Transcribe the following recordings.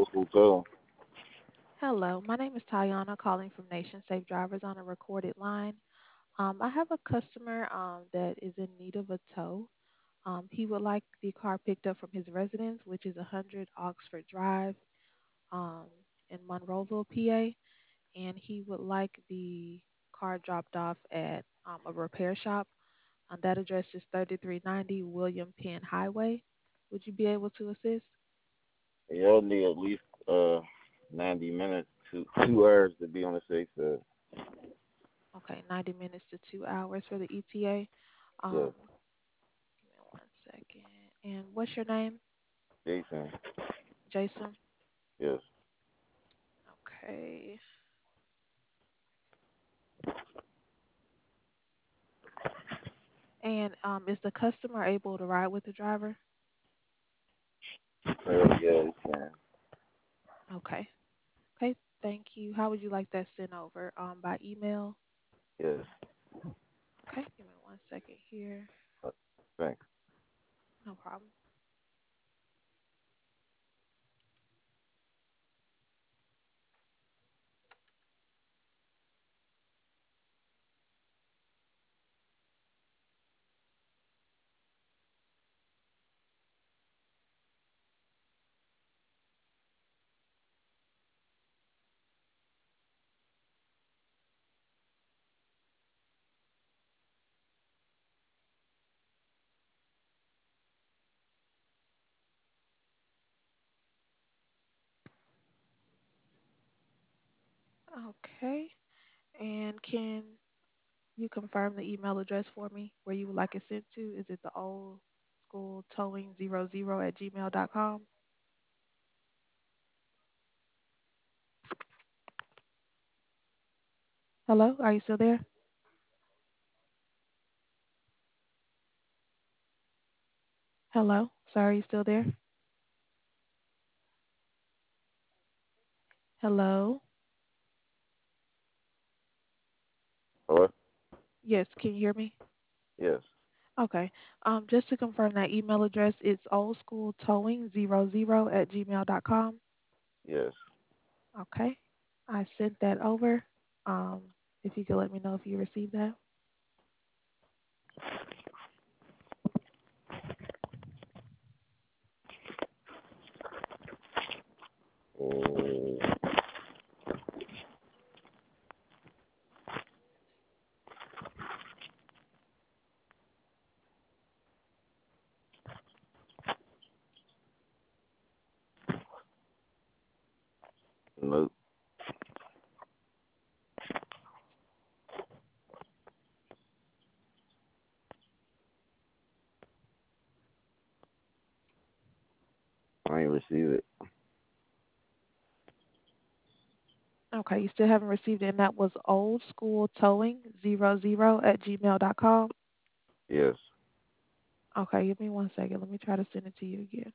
school too. Hello, my name is Tayana calling from Nation Safe Drivers on a recorded line. I have a customer that is in need of a tow. He would like the car picked up from his residence, which is 100 Oxford Drive um, in Monroeville, PA, and he would like the car dropped off at a repair shop. That address is 3390 William Penn Highway. Would you be able to assist? You'll need at least 90 minutes to 2 hours to be on the safe side. Okay, 90 minutes to 2 hours for the ETA. Yes, Give me one second. And what's your name? Jason. Jason. Yes, Okay. And is the customer able to ride with the driver? yeah, you can. Okay. Okay. Thank you. How would you like that sent over? By email? Yes, Okay. Give me one second here. uh, thanks. No problem. Okay. And can you confirm the email address for me where you would like it sent to? Is it the old school towing00 at gmail.com? Hello? Are you still there? Hello? Sorry, are you still there? Hello? Hello? Yes, can you hear me? Yes, Okay. Just to confirm that email address, it's oldschooltowing00 at gmail.com. yes. Okay. I sent that over. Um, if you could let me know if you received that. Uh, nope, I ain't receive it. Okay, you still haven't received it, and that was oldschooltowing00 at gmail.com. Yes, Okay, give me one second. Let me try to send it to you again.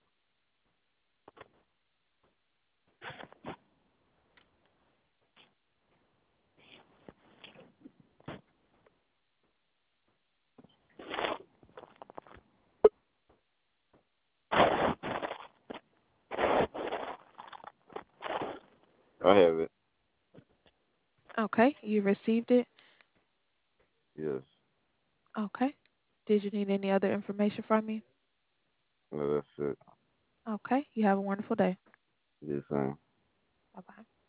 I have it. Okay, you received it. Yes, Okay. Did you need any other information from me? no, that's it. Okay, you have a wonderful day. Yes, same. Bye bye.